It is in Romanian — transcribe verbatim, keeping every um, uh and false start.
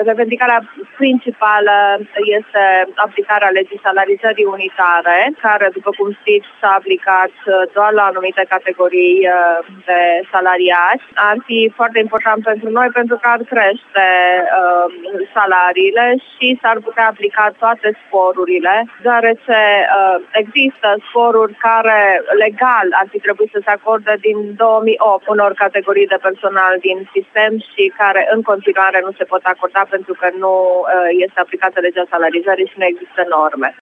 revendicarea principală este aplicarea legii salarizării unitare, care, după cum știți, s-a aplicat doar la anumite categorii de salariați. Ar fi foarte important pentru noi pentru că ar crește uh, salariile și s-ar putea aplica toate sporurile, deoarece uh, există sporuri care legal ar fi trebuit să se acorde din două mii opt unor categorii de personal din sistem și care în continuare nu se pot acorda pentru că nu uh, este aplicată legea salarizării și nu există norme.